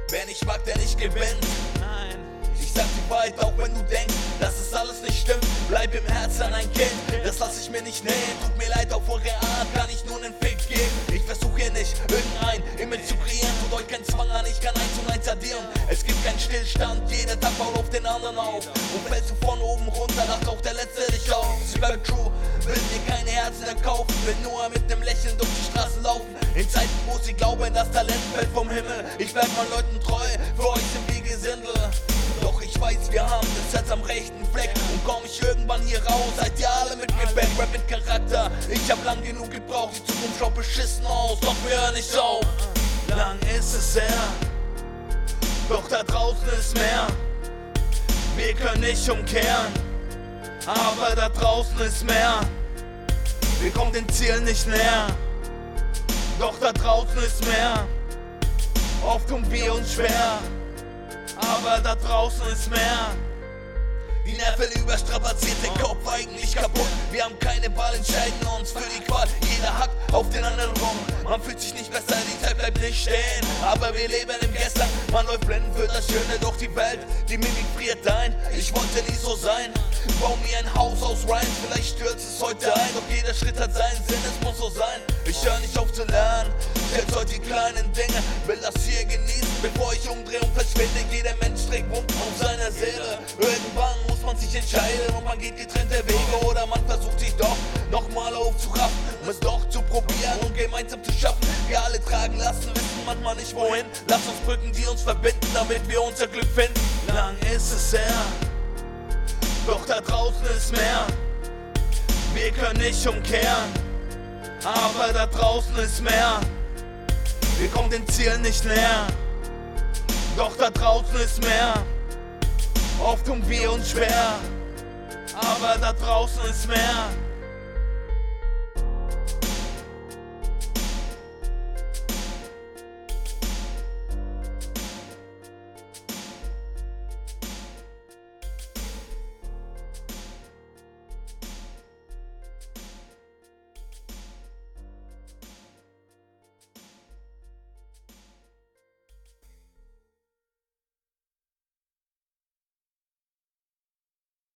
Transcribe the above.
Wer nicht mag, der nicht gewinnt. Nein. Ich sag die Wahrheit, auch wenn du denkst, dass es alles nicht stimmt. Bleib im Herzen ein Kind, das lass ich mir nicht nehmen. Tut mir leid, auf eure Art kann ich nur nen Fick geben. Ich versuch hier nicht irgendein Image zu kreieren. Tut euch kein Zwang an, ich kann 1 und 1 addieren. Es gibt keinen Stillstand, jeder Tag baut auf den anderen auf. Und fällst du von oben runter, lacht auch der Letzte dich auf. Ich bleib true, will mir keine Herzen erkaufen. Will nur mit nem Lächeln durch die Straßen laufen. In Zeiten, wo sie glauben, das Talent fällt vom Himmel. Ich bleib meinen Leuten treu, für euch sind wir Gesindel. Doch ich weiß, wir haben das Herz am rechten Fleck. Und komm ich irgendwann hier raus, seid ihr alle mit mir back. Rap mit Charakter, ich hab lang genug gebraucht. Die Zukunft schaut beschissen aus, doch wir hören nicht auf. Lang ist es her, doch da draußen ist mehr. Wir können nicht umkehren, aber da draußen ist mehr. Wir kommen dem Ziel nicht näher, doch da draußen ist mehr. Oft tun wir uns schwer, aber da draußen ist mehr. Die Nerven überstrapaziert, der Kopf eigentlich kaputt. Wir haben keine Wahl, entscheiden uns für die Qual. Jeder hackt auf den anderen rum. Man fühlt sich nicht besser, die Zeit bleibt nicht stehen. Aber wir leben im Gestern, man läuft blind für das Schöne. Doch die Welt, die Mimik friert ein. Ich wollte nie so sein. Bau mir ein Haus aus Rhymes, vielleicht stürzt es heute ein. Doch jeder Schritt hat seinen Sinn, es muss so sein. Ich höre nicht auf zu lernen, selbst heute die kleinen Dinge. Will das hier genießen, bevor ich umdrehe und verschwinde. Jeder Mensch trägt Wunden auf seiner Seele. Irgendwann muss man sich entscheiden und man geht getrennte Wege. Oder man versucht sich doch nochmal aufzuraffen, um es doch zu probieren und gemeinsam zu schaffen. Wir alle tragen Lasten, wissen manchmal nicht wohin. Lass uns Brücken, die uns verbinden, damit wir unser Glück finden. Lang ist es her, doch da draußen ist mehr. Wir können nicht umkehren, aber da draußen ist mehr. Wir kommen dem Ziel nicht näher, doch da draußen ist mehr. Oft tun wir uns schwer, aber da draußen ist mehr.